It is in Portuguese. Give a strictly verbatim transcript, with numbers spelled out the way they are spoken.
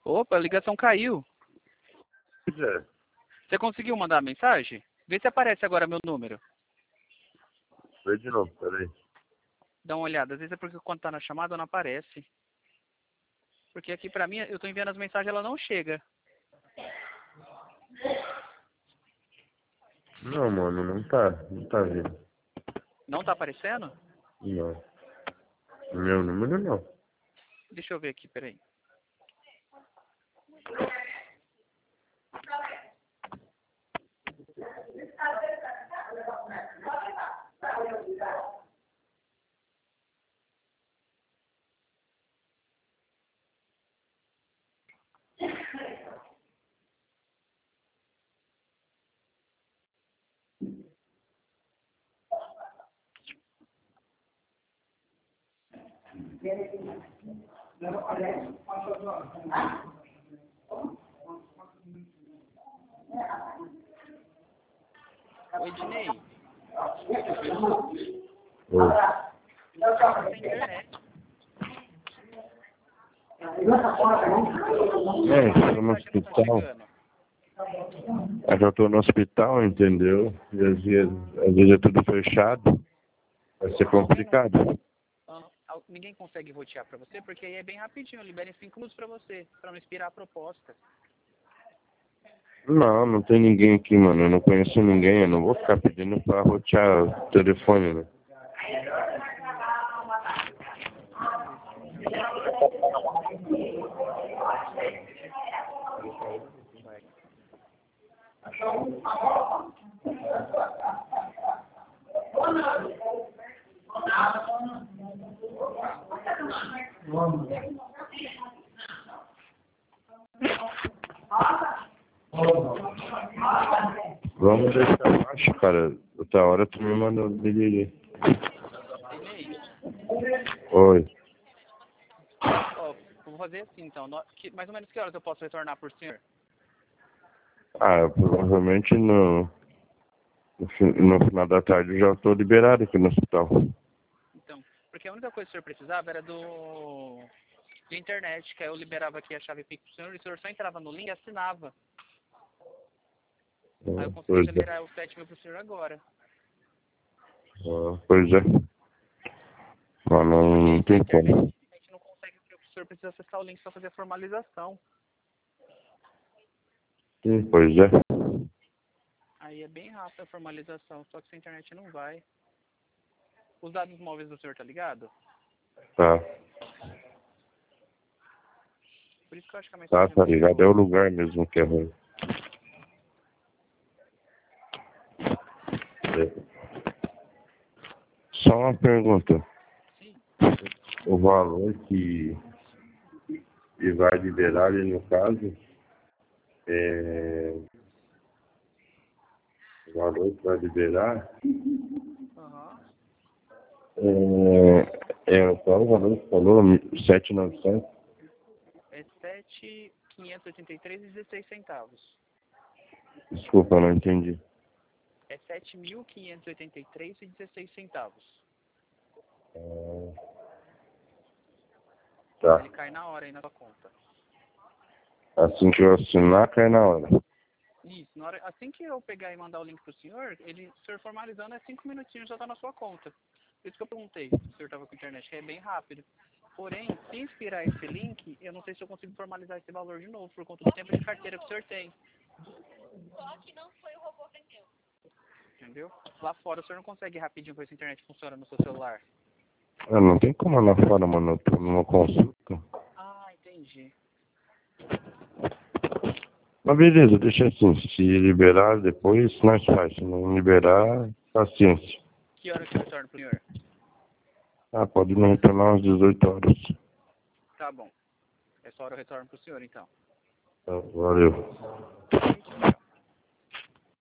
Opa, a ligação caiu. Pois é. Você conseguiu mandar a mensagem? Vê se aparece agora meu número. Vê de novo, peraí. Dá uma olhada. Às vezes é porque quando tá na chamada não aparece. Porque aqui pra mim, eu tô enviando as mensagens e ela não chega. Não, mano, não tá. Não tá vindo. Não tá aparecendo? Não. Meu número não. Deixa eu ver aqui, peraí. Oi, Ednei. Oi. Sem internet. É, eu tô no hospital. É que eu tô no hospital, entendeu? E às vezes, às vezes é tudo fechado. Vai ser complicado. Ah, ninguém consegue rotear pra você, porque aí é bem rapidinho. Eu libero em cinco minutos pra você, pra não expirar a proposta. Não, não tem ninguém aqui, mano. Eu não conheço ninguém. Eu não vou ficar pedindo pra rotear o telefone, né? Vamos deixar baixo, cara. Outra hora tu me manda o bilhete. Oi. Ó, vou fazer assim então. No, que, mais ou menos que horas eu posso retornar por senhor? Ah, provavelmente no, no, fi- no final da tarde eu já estou liberado aqui no hospital. Então, porque a única coisa que o senhor precisava era do de internet, que aí eu liberava aqui a chave Pix pro senhor, e o senhor só entrava no link e assinava. Aí eu Ah, consegui pois já é. liberar os sete mil pro senhor agora. Ah, pois é. Mas não, não tem como. A gente não consegue, porque o senhor precisa acessar o link para fazer a formalização. Sim, pois é. Aí é bem rápido a formalização, só que se a internet não vai. Os dados móveis do senhor, tá ligado? Tá. Por isso que eu acho que a Tá, mensagem tá não ligado. chegou. É o lugar mesmo que é ruim. É. Só uma pergunta. Sim. O valor que, que vai liberar ali no caso é. O valor que vai liberar Aham. é. É qual o valor que falou? sete mil e novecentos? É sete mil quinhentos e oitenta e três e dezesseis centavos. Desculpa, eu não entendi. É sete mil quinhentos e oitenta e três e dezesseis centavos. É... Tá. Ele cai na hora aí na sua conta. Assim que eu assinar, cai na hora. Isso, na hora, assim que eu pegar e mandar o link pro senhor, ele, o senhor formalizando, é cinco minutinhos já tá na sua conta. Por isso que eu perguntei se o senhor tava com internet, que é bem rápido. Porém, se expirar esse link, eu não sei se eu consigo formalizar esse valor de novo, por conta do tempo de carteira que o senhor tem. Só que não foi o robô que vendeu. Entendeu? Lá fora o senhor não consegue rapidinho ver se a internet funciona no seu celular. Ah, não tem como lá fora, mano. Eu tô numa consulta. Ah, entendi. Mas beleza, deixa assim. Se liberar depois, nós faz. Se não liberar, paciência. Que hora que eu retorno pro senhor? Ah, pode me retornar às dezoito horas. Tá bom. Essa hora eu retorno pro senhor, então. Tá, valeu.